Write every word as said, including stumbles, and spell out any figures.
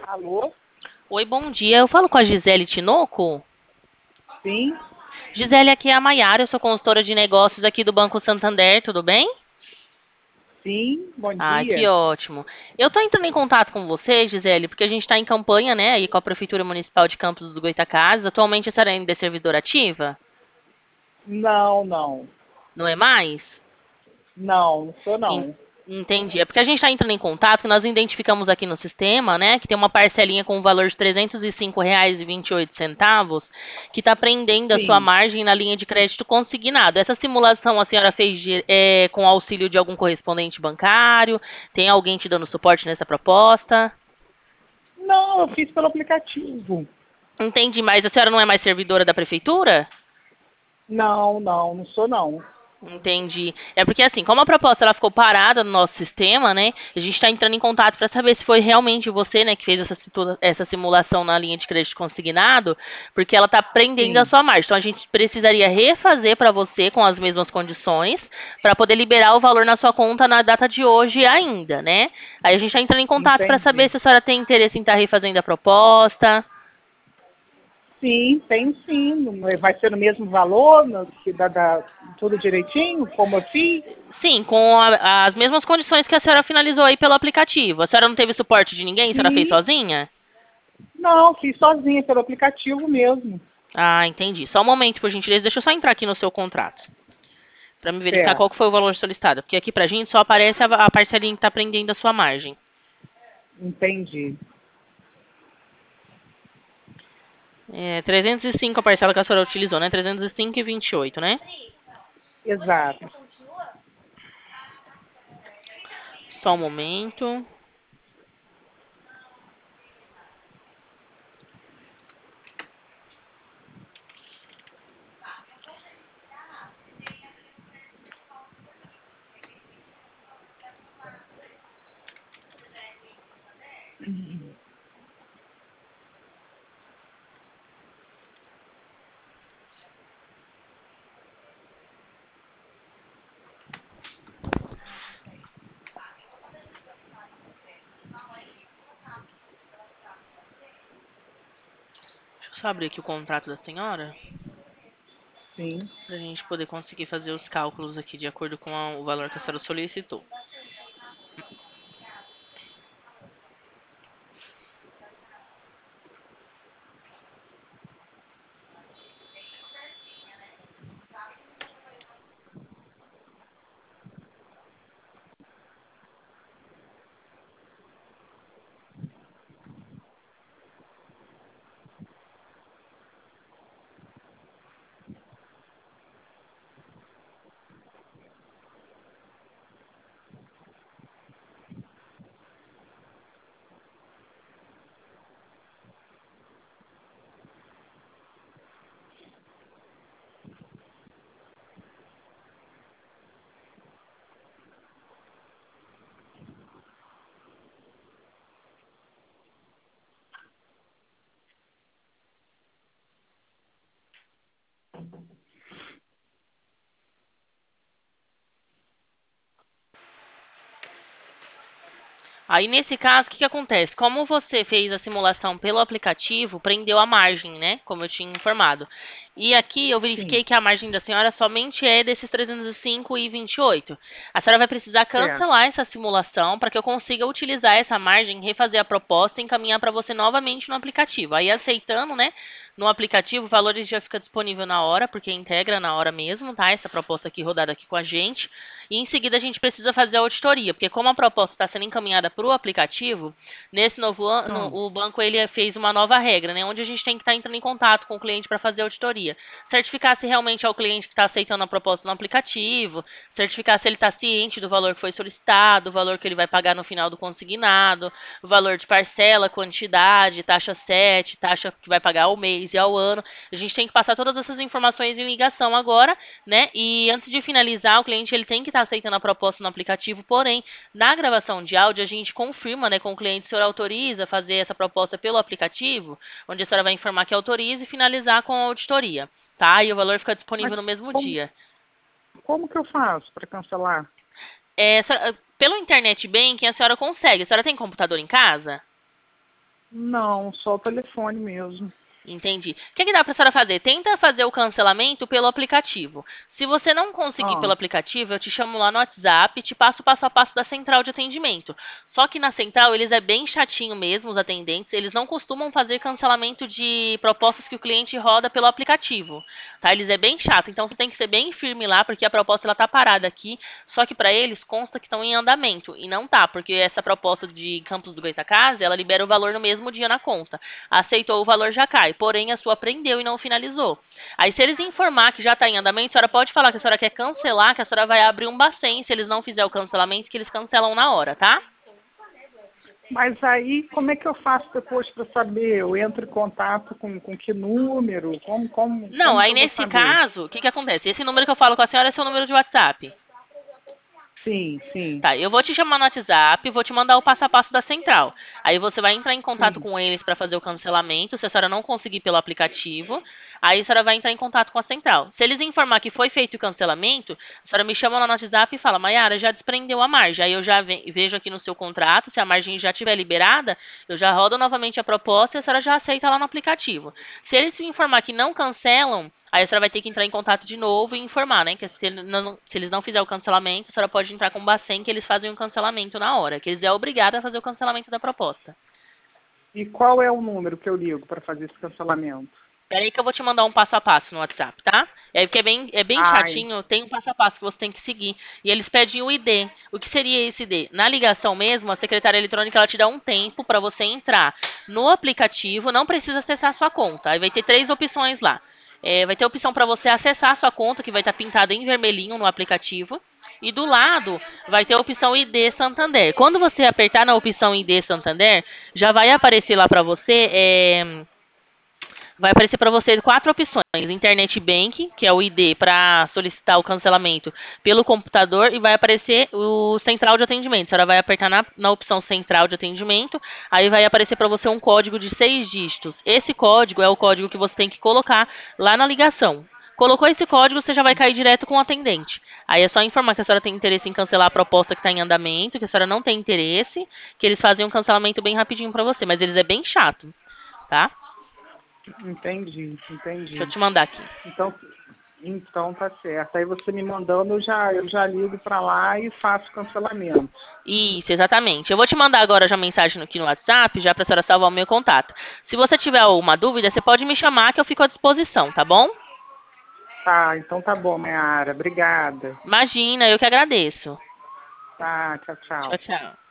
Alô? Oi, bom dia. Eu falo com a Gisele Tinoco. Sim, Gisele, aqui é a Maiara, eu sou consultora de negócios aqui do Banco Santander, tudo bem? sim, bom Ah, que dia. ótimo. Eu tô entrando em contato com você, Gisele, porque a gente está em campanha, né, aí com a Prefeitura Municipal de Campos do Goytacazes. Atualmente a senhora ainda é servidora ativa? Não, não. Não é mais? Não, não sou En- não. Entendi. É porque a gente está entrando em contato, que nós identificamos aqui no sistema, né, que tem uma parcelinha com o valor de trezentos e cinco reais e vinte e oito centavos, que está prendendo a sua Sim. margem na linha de crédito consignado. Essa simulação a senhora fez de- é, com auxílio de algum correspondente bancário? Tem alguém te dando suporte nessa proposta? Não, eu fiz pelo aplicativo. Entendi, mas a senhora não é mais servidora da prefeitura? Não, não, não sou não. Entendi. É porque assim, como a proposta ela ficou parada no nosso sistema, né? A gente está entrando em contato para saber se foi realmente você, né, que fez essa, situ- essa simulação na linha de crédito consignado, porque ela está prendendo a Sim, sua margem. Então a gente precisaria refazer para você com as mesmas condições para poder liberar o valor na sua conta na data de hoje ainda, né? Aí a gente está entrando em contato para saber entendi. se a senhora tem interesse em estar refazendo a proposta. Sim, tem sim. Não- Vai ser no mesmo valor, no, que dá, dá tudo direitinho, como eu fiz? Sim, com a- as mesmas condições que a senhora finalizou aí pelo aplicativo. A senhora não teve suporte de ninguém? A senhora fez Sim. sozinha? Não, fiz sozinha pelo aplicativo mesmo. Ah, entendi. Só um momento, por gentileza. Deixa eu só entrar aqui no seu contrato. Pra me verificar qual Certo, que foi o valor solicitado. Porque aqui pra gente só aparece a, a parcelinha que tá prendendo a sua margem. entendi. É trezentos e cinco a parcela que a senhora utilizou, né? trezentos e cinco e vinte e oito, né? Exato. Só um momento. Deixa eu só abrir aqui o contrato da senhora. Sim. Pra gente poder conseguir fazer os cálculos aqui de acordo com a- o valor que a senhora solicitou. Aí, nesse caso, o que que acontece? Como você fez a simulação pelo aplicativo, prendeu a margem, né? Como eu tinha informado. E aqui eu Sim, verifiquei que a margem da senhora somente é desses trezentos e cinco e vinte e oito. A senhora vai precisar certo. cancelar essa simulação para que eu consiga utilizar essa margem, refazer a proposta e encaminhar para você novamente no aplicativo. Aí, aceitando, né? No aplicativo, o valor já fica disponível na hora, porque integra na hora mesmo, tá? Essa proposta aqui rodada aqui com a gente. E em seguida a gente precisa fazer a auditoria, porque como a proposta está sendo encaminhada para o aplicativo, nesse novo ano Hum, o banco ele fez uma nova regra, né, onde a gente tem que estar entrando em contato com o cliente para fazer a auditoria, certificar se realmente é o cliente que está aceitando a proposta no aplicativo, certificar se ele está ciente do valor que foi solicitado, o valor que ele vai pagar no final do consignado, o valor de parcela, quantidade, taxa sete, taxa que vai pagar ao mês e ao ano. A gente tem que passar todas essas informações em ligação agora, né? E antes de finalizar, o cliente ele tem que estar aceitando a proposta no aplicativo, porém, na gravação de áudio, a gente confirma, né, com o cliente se o senhor autoriza fazer essa proposta pelo aplicativo, onde a senhora vai informar que autoriza e finalizar com a auditoria, tá? E o valor fica mas disponível no mesmo como, dia. como que eu faço para cancelar? É, a senhora- pelo internet banking, a senhora consegue. A senhora tem computador em casa? Não, só o telefone mesmo. Entendi. O que, que dá para a senhora fazer? Tenta fazer o cancelamento pelo aplicativo. Se você não conseguir Ah, pelo aplicativo, eu te chamo lá no WhatsApp e te passo o passo a passo da central de atendimento. Só que na central, eles é bem chatinho mesmo, os atendentes. Eles não costumam fazer cancelamento de propostas que o cliente roda pelo aplicativo. Tá? Eles é bem chato. Então, você tem que ser bem firme lá, porque a proposta ela tá parada aqui. Só que para eles consta que estão em andamento. E não tá, porque essa proposta de Campos do Goytacazes, ela libera o valor no mesmo dia na conta. Aceitou, o valor já cai. Porém, a sua prendeu e não finalizou. Aí, se eles informar que já está em andamento, a senhora pode falar que a senhora quer cancelar, que a senhora vai abrir um Bacen. Se eles não fizerem o cancelamento, que eles cancelam na hora, tá? mas aí, como é que eu faço depois para saber? Eu entro em contato com, com que número? Como, como, Não, como que aí eu vou nesse saber? caso, o que, que acontece? Esse número que eu falo com a senhora é seu número de WhatsApp. Sim, sim, Tá, eu vou te chamar no WhatsApp, vou te mandar o passo a passo da central. Aí você vai entrar em contato sim. com eles para fazer o cancelamento. Se a senhora não conseguir pelo aplicativo, aí a senhora vai entrar em contato com a central. Se eles informar que foi feito o cancelamento, a senhora me chama lá no WhatsApp e fala: Maiara, já desprendeu a margem. Aí eu já ve- vejo aqui no seu contrato, se a margem já estiver liberada, eu já rodo novamente a proposta e a senhora já aceita lá no aplicativo. Se eles me informar que não cancelam, aí a senhora vai ter que entrar em contato de novo e informar, né? Que se, ele não- se eles não fizerem o cancelamento, a senhora pode entrar com o Bacen que eles fazem o cancelamento na hora, que eles é obrigado a fazer o cancelamento da proposta. E qual é o número que eu ligo para fazer esse cancelamento? Peraí que eu vou te mandar um passo a passo no WhatsApp, tá? É porque é bem, é bem Ai, chatinho, tem um passo a passo que você tem que seguir. E eles pedem o I D. O que seria esse I D? Na ligação mesmo, a secretária eletrônica ela te dá um tempo para você entrar no aplicativo, não precisa acessar a sua conta. Aí vai ter três opções lá. É, vai ter a opção para você acessar a sua conta, que vai estar pintada em vermelhinho no aplicativo. E do lado vai ter a opção I D Santander. Quando você apertar na opção I D Santander, já vai aparecer lá para você. É, vai aparecer para você quatro opções: Internet Bank, que é o I D para solicitar o cancelamento pelo computador, e vai aparecer o Central de Atendimento. A senhora vai apertar na, na opção Central de Atendimento, aí vai aparecer para você um código de seis dígitos. Esse código é o código que você tem que colocar lá na ligação. Colocou esse código, você já vai cair direto com o atendente. Aí é só informar que a senhora tem interesse em cancelar a proposta que está em andamento, que a senhora não tem interesse, que eles fazem um cancelamento bem rapidinho para você, mas eles é bem chato, tá? entendi, Deixa eu entendi. te mandar aqui. Então, então tá certo. Aí você me mandando, eu já, eu já ligo para lá e faço o cancelamento. Isso, exatamente. Eu vou te mandar agora já mensagem aqui no WhatsApp, já para a senhora salvar o meu contato. Se você tiver alguma dúvida, você pode me chamar que eu fico à disposição, tá bom? Tá, então tá bom, Mayara. Obrigada. Imagina, eu que agradeço. Tá, tchau, Tchau, tchau. tchau.